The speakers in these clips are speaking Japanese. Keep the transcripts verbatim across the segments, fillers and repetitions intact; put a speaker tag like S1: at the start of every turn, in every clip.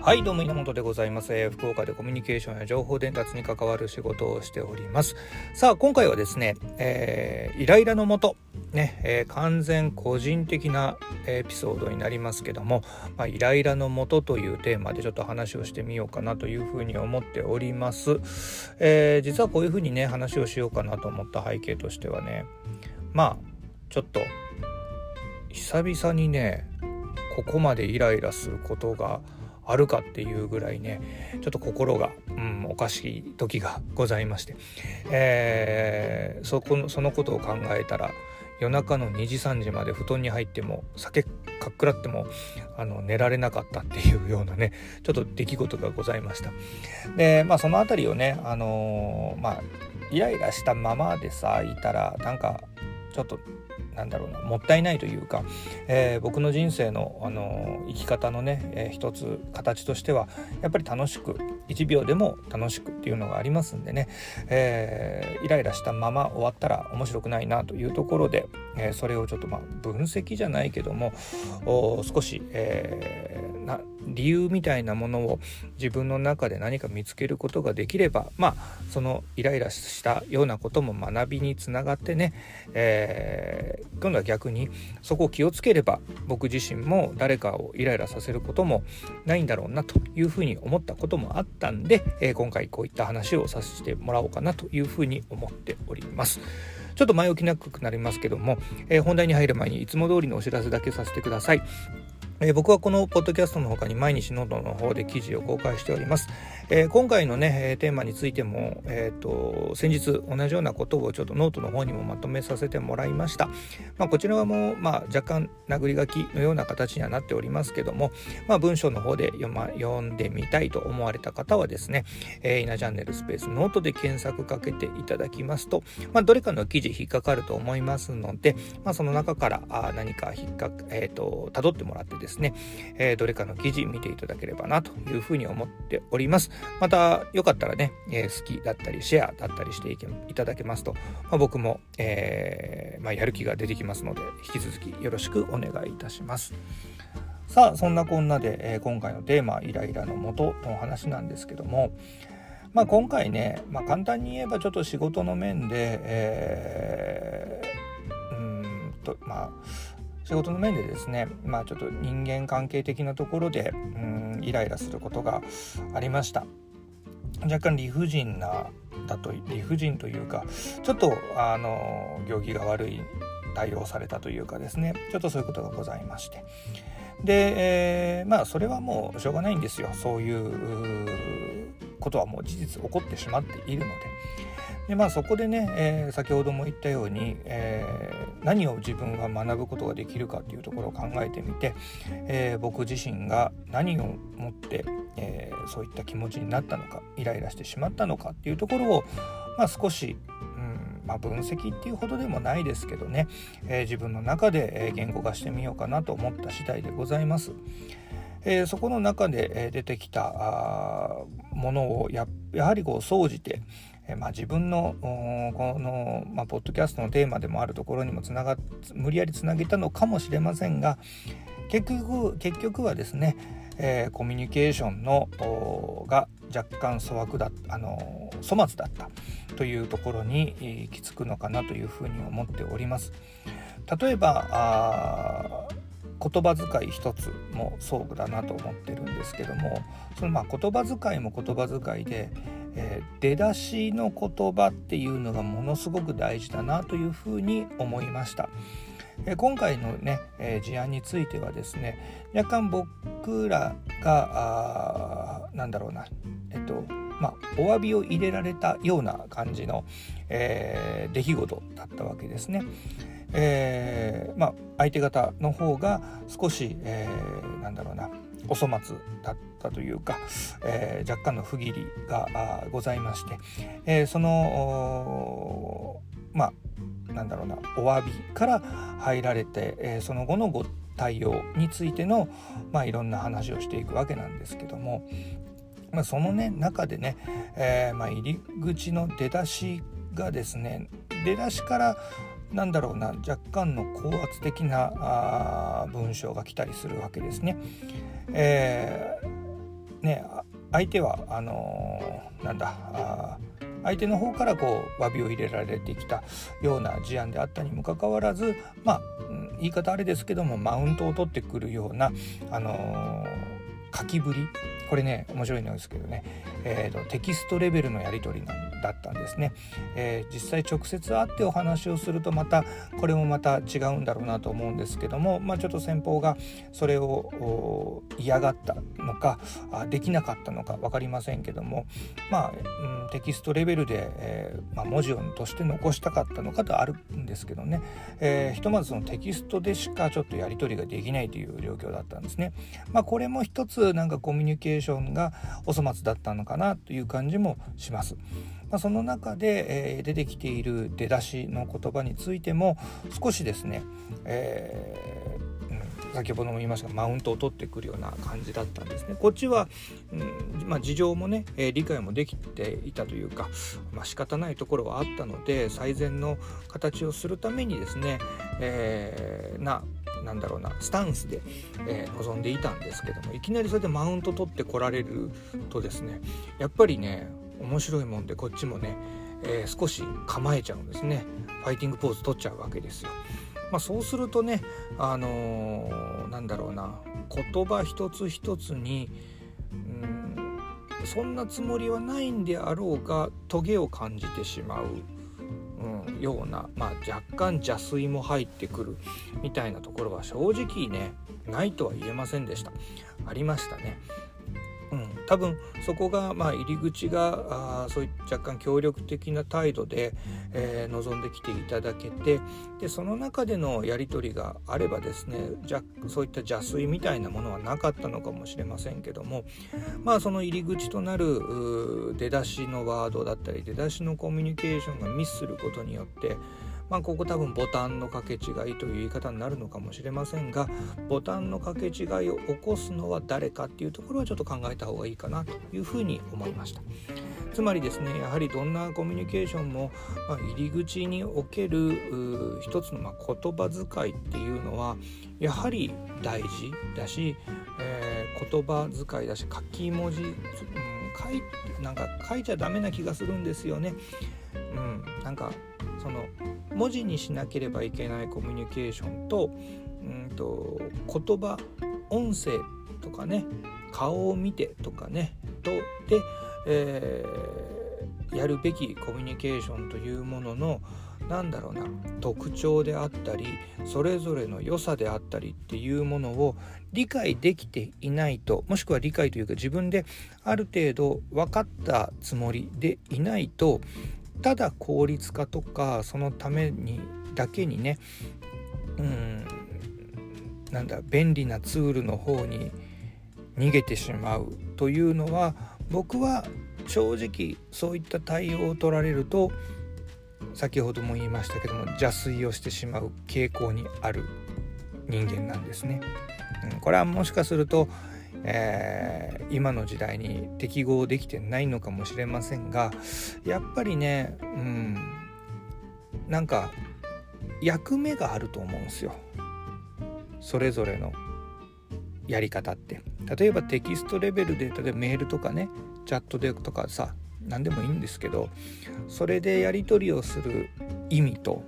S1: はい、どうも稲本でございます。えー、福岡でコミュニケーションや情報伝達に関わる仕事をしております。さあ、今回はですね、えー、イライラのもと、ねえー、完全個人的なエピソードになりますけども、まあ、イライラのもとというテーマでちょっと話をしてみようかなというふうに思っております。えー、実はこういうふうにね話をしようかなと思った背景としてはね、まあちょっと久々にねここまでイライラすることがあるかっていうぐらいねちょっと心が、うん、おかしい時がございまして、えー、そこのそのことを考えたら夜中のにじさんじまで布団に入っても酒かっくらってもあの寝られなかったっていうようなねちょっと出来事がございました。でまあそのあたりをねあのー、まあイライラしたままでさいたらなんかちょっとなんだろうなもったいないというか、えー、僕の人生の、あのー、生き方のね、えー、一つ形としてはやっぱり楽しくいちびょうでも楽しくっていうのがありますんでね、えー、イライラしたまま終わったら面白くないなというところで、えー、それをちょっとまあ分析じゃないけども少し、えー、な理由みたいなものを自分の中で何か見つけることができれば、まあそのイライラしたようなことも学びにつながってね、えー、今度は逆にそこを気をつければ僕自身も誰かをイライラさせることもないんだろうなというふうに思ったこともあったんで、えー、今回こういった話をさせてもらおうかなというふうに思っております。ちょっと前置きなくなりますけども、えー、本題に入る前にいつも通りのお知らせだけさせてください。えー、僕はこのポッドキャストの他に毎日ノートの方で記事を公開しております。えー、今回のねテーマについても、えー、と先日同じようなことをちょっとノートの方にもまとめさせてもらいました。まあ、こちらはもう、まあ、若干殴り書きのような形にはなっておりますけども、まあ、文章の方で読、ま、読んでみたいと思われた方はですね、えー、イナチャンネルスペースノートで検索かけていただきますと、まあ、どれかの記事引っかかると思いますので、まあ、その中からあ何か引っかえー、と辿ってもらってですね、えー、どれかの記事見ていただければなというふうに思っております。またよかったらね、えー、好きだったりシェアだったりしていただけますと、まあ、僕も、えーまあ、やる気が出てきますので引き続きよろしくお願いいたします。さあそんなこんなで、えー、今回のテーマイライラの元の話なんですけども、まあ、今回ね、まあ、簡単に言えばちょっと仕事の面で、えー、うーんとまあ仕事の面でですね、まあちょっと人間関係的なところでうんイライラすることがありました。若干理不尽なだと理不尽というかちょっとあの行儀が悪い対応されたというかですね、ちょっとそういうことがございまして、で、えー、まあそれはもうしょうがないんですよ。そういうことはもう事実起こってしまっているので。でまあ、そこでね、えー、先ほども言ったように、えー、何を自分が学ぶことができるかというところを考えてみて、えー、僕自身が何をもって、えー、そういった気持ちになったのかイライラしてしまったのかっていうところを、まあ、少し、うんまあ、分析っていうほどでもないですけどね、えー、自分の中で言語化してみようかなと思った次第でございます。えー、そこの中で出てきたものを や, やはりこう総じて、えーまあ、自分のこの、まあ、ポッドキャストのテーマでもあるところにもつなが無理やりつなげたのかもしれませんが、結局結局はですね、えー、コミュニケーションのが若干粗悪だあの粗末だったというところに行き着くのかなというふうに思っております。例えばあ言葉遣い一つもそうだなと思ってるんですけども、そのまあ言葉遣いも言葉遣いで、えー、出だしの言葉っていうのがものすごく大事だなというふうに思いました。えー、今回のね、えー、事案についてはですね、若干僕らがあなんだろうなえっとまあお詫びを入れられたような感じの、えー、出来事だったわけですね。えーまあ、相手方の方が少し、えー、なんだろうなお粗末だったというか、えー、若干の不義理がございまして、えー、そのまあなんだろうなお詫びから入られて、えー、その後のご対応についての、まあ、いろんな話をしていくわけなんですけども、まあ、そのね中でね、えーまあ、入り口の出だしがですね出だしからなんだろうな若干の高圧的なあ文章が来たりするわけですね。えーね相手はあのー、なんだあ相手の方からこう詫びを入れられてきたような事案であったにもかかわらず、まあ、うん、言い方あれですけどもマウントを取ってくるような、あのー、書きぶり、これね面白いんですけどね、えーと、テキストレベルのやり取りなんだったんですね。えー、実際直接会ってお話をするとまたこれもまた違うんだろうなと思うんですけども、まあ、ちょっと先方がそれを嫌がったのかできなかったのか分かりませんけども、まあ、うん、テキストレベルで、えーまあ、文字をとして残したかったのかとあるんですけどね、えー、ひとまずそのテキストでしかちょっとやり取りができないという状況だったんですね。まあ、これも一つなんかコミュニケーションがお粗末だったのかなという感じもします。まあ、その中で、えー、出てきている出だしの言葉についても少しですね、えーうん、先ほども言いましたがマウントを取ってくるような感じだったんですね。こっちは、うんまあ、事情もね、えー、理解もできていたというか、まあ、仕方ないところはあったので最善の形をするためにですね、えー、ななんだろうなスタンスで、えー、臨んでいたんですけども、いきなりそれでマウント取ってこられるとですね、やっぱりね面白いもんでこっちもね、えー、少し構えちゃうんですね。ファイティングポーズ取っちゃうわけですよ。まあ、そうするとね、あのー、なんだろうな言葉一つ一つにうんそんなつもりはないんであろうがトゲを感じてしまう、うん、ような、まあ、若干邪推も入ってくるみたいなところは正直ねないとは言えませんでした。ありましたね。うん、多分そこがまあ入り口があそういった若干協力的な態度で、えー、臨んできていただけて、でその中でのやり取りがあればですね、じゃそういった邪推みたいなものはなかったのかもしれませんけども、まあその入り口となる出だしのワードだったり出だしのコミュニケーションがミスすることによってまあ、ここ多分ボタンの掛け違いという言い方になるのかもしれませんが、ボタンの掛け違いを起こすのは誰かっていうところはちょっと考えた方がいいかなというふうに思いました。つまりですね、やはりどんなコミュニケーションも、まあ、入り口における一つのまあ言葉遣いっていうのはやはり大事だし、えー、言葉遣いだし書き文字、うん、書いなんか書いちゃダメな気がするんですよね。うん、なんかその文字にしなければいけないコミュニケーションと、うんと言葉音声とかね顔を見てとかねとで、えー、やるべきコミュニケーションというもののなんだろうな特徴であったりそれぞれの良さであったりっていうものを理解できていないと、もしくは理解というか自分である程度分かったつもりでいないと、ただ効率化とかそのためにだけにね、うーんなんだ便利なツールの方に逃げてしまうというのは、僕は正直そういった対応を取られると先ほども言いましたけども邪推をしてしまう傾向にある人間なんですね。うん、これはもしかするとえー、今の時代に適合できてないのかもしれませんが、やっぱりね、うん、なんか役目があると思うんですよ、それぞれのやり方って。例えばテキストレベルで例えばメールとかねチャットでとかさ何でもいいんですけど、それでやり取りをする意味と、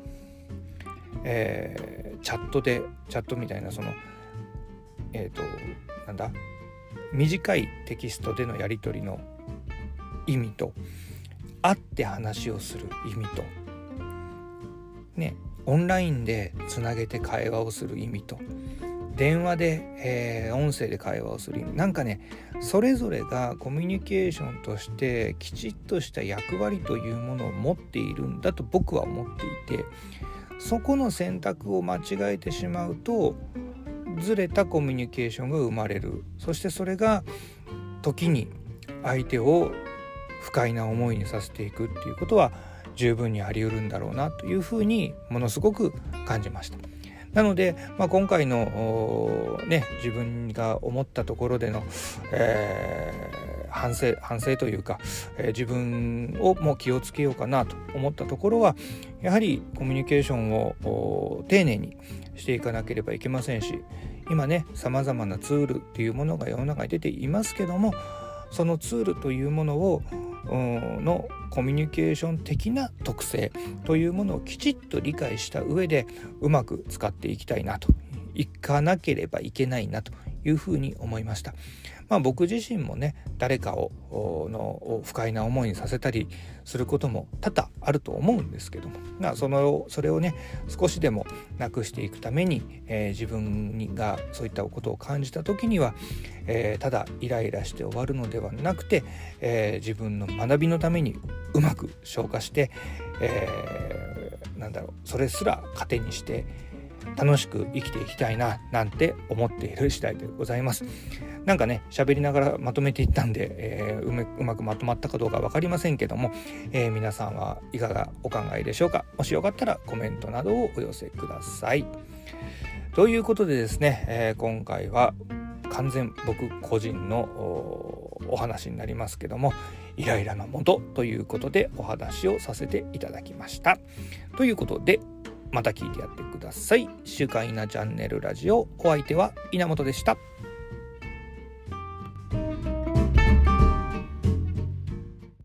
S1: えー、チャットでチャットみたいなそのえっとなんだ短いテキストでのやり取りの意味と、会って話をする意味とね、オンラインでつなげて会話をする意味と、電話で、えー、音声で会話をする意味、なんかねそれぞれがコミュニケーションとしてきちっとした役割というものを持っているんだと僕は思っていて、そこの選択を間違えてしまうとずれたコミュニケーションが生まれる。そしてそれが時に相手を不快な思いにさせていくっていうことは十分にあり得るんだろうなというふうにものすごく感じました。なので、まあ、今回の、ね、自分が思ったところでの、えー、反省反省というか、えー、自分をもう気をつけようかなと思ったところは、やはりコミュニケーションを丁寧にしていかなければいけませんし、今ねさまざまなツールっていうものが世の中に出ていますけども、 そのツールというものをのコミュニケーション的な特性というものをきちっと理解した上でうまく使っていきたいなといかなければいけないなというふうに思いました。まあ、僕自身もね誰かをの不快な思いにさせたりすることも多々あると思うんですけども、まあ、そのそれをね少しでもなくしていくために、えー、自分がそういったことを感じた時には、えー、ただイライラして終わるのではなくて、えー、自分の学びのためにうまく消化して、えー、なんだろうそれすら糧にして楽しく生きていきたいななんて思っている次第でございます。なんかね喋りながらまとめていったんで、えー、う, めうまくまとまったかどうか分かりませんけども、えー、皆さんはいかがお考えでしょうか。もしよかったらコメントなどをお寄せください。ということでですね、えー、今回は完全僕個人の お, お話になりますけども、イライラのもとということでお話をさせていただきました。ということでまた聞いてやってください。週刊稲チャンネルラジオ、お相手は稲本でした。